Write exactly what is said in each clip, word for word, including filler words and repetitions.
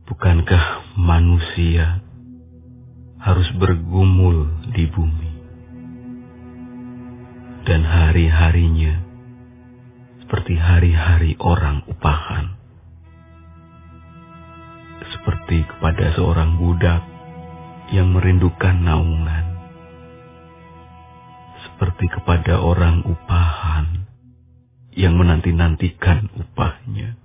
Bukankah manusia harus bergumul di bumi dan hari-harinya seperti hari-hari orang upahan, seperti kepada seorang budak yang merindukan naungan, seperti kepada orang upahan yang menanti-nantikan upahnya.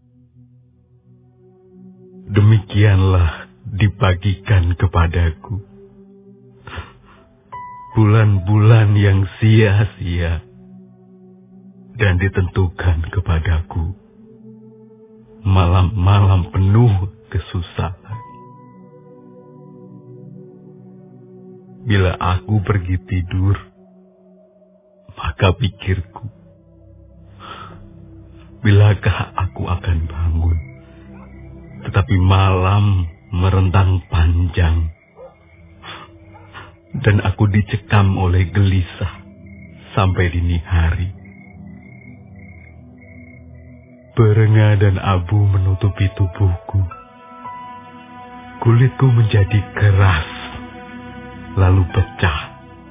Demikianlah dibagikan kepadaku bulan-bulan yang sia-sia, dan ditentukan kepadaku malam-malam penuh kesusahan. Bila aku pergi tidur, maka pikirku, bilakah aku akan bangun? Tetapi malam merentang panjang, dan aku dicekam oleh gelisah sampai dini hari. Berenga dan abu menutupi tubuhku. Kulitku menjadi keras, lalu pecah.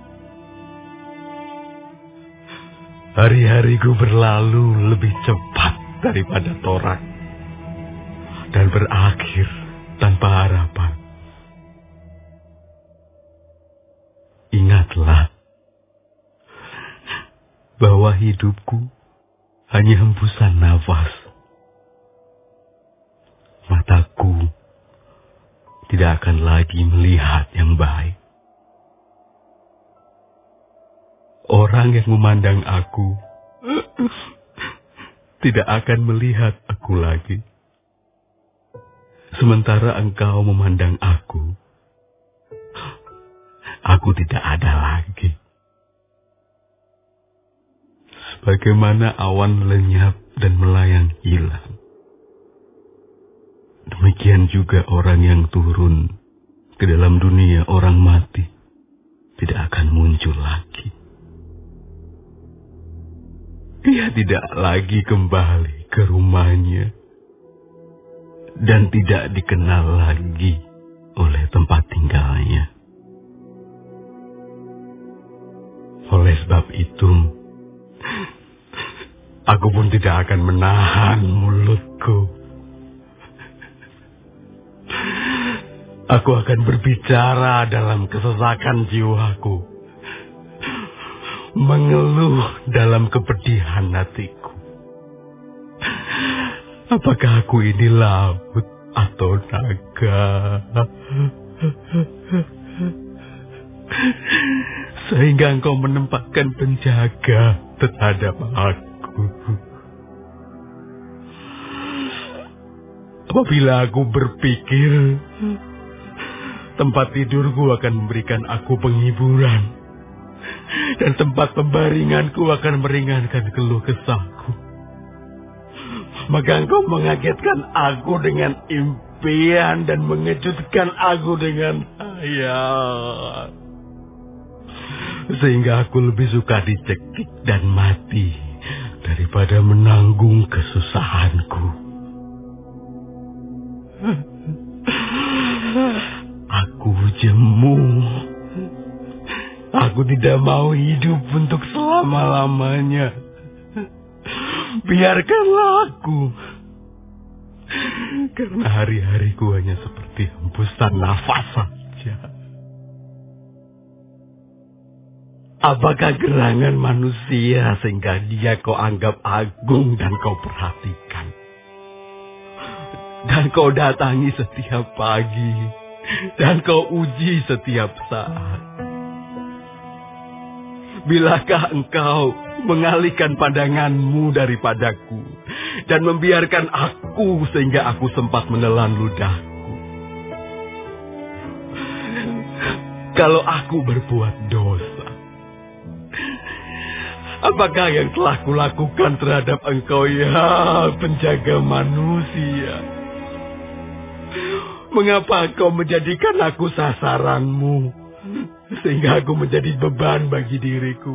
Hari-hariku berlalu lebih cepat daripada torak, dan berakhir tanpa harapan. Ingatlah bahwa hidupku hanya hembusan nafas. Mataku tidak akan lagi melihat yang baik. Orang yang memandang aku tidak akan melihat aku lagi. Sementara engkau memandang aku, aku tidak ada lagi. Sebagaimana awan lenyap dan melayang hilang, demikian juga orang yang turun ke dalam dunia orang mati tidak akan muncul lagi. Dia tidak lagi kembali ke rumahnya dan tidak dikenal lagi oleh tempat tinggalnya. Oleh sebab itu, aku pun tidak akan menahan mulutku. Aku akan berbicara dalam kesesakan jiwaku, mengeluh dalam kepedihan hatiku. Apakah aku ini laut atau naga? Sehingga engkau menempatkan penjaga terhadap aku. Apabila aku berpikir, tempat tidurku akan memberikan aku penghiburan, dan tempat pembaringanku akan meringankan keluh kesahku, maka engkau mengagetkan aku dengan impian dan mengejutkan aku dengan hayal. Sehingga aku lebih suka dicekik dan mati daripada menanggung kesusahanku. Aku jemu. Aku tidak mau hidup untuk selama-lamanya. Biarkanlah aku. Karena hari-hariku hanya seperti hembusan nafas saja. Apakah gerangan manusia sehingga dia kau anggap agung dan kau perhatikan? Dan kau datangi setiap pagi, dan kau uji setiap saat. Bilakah engkau mengalihkan pandanganmu daripadaku dan membiarkan aku sehingga aku sempat menelan ludahku? Kalau aku berbuat dosa, apakah yang telah kulakukan terhadap engkau, ya penjaga manusia? Mengapa engkau menjadikan aku sasaranmu, sehingga aku menjadi beban bagi diriku?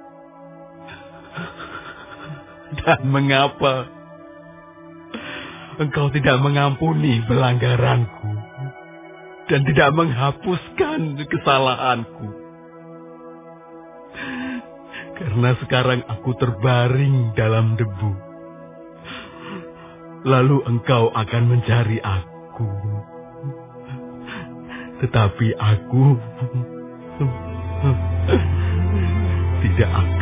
Dan mengapa engkau tidak mengampuni pelanggaranku dan tidak menghapuskan kesalahanku. Karena sekarang aku terbaring dalam debu. Lalu engkau akan mencari aku. Tetapi aku tidak akan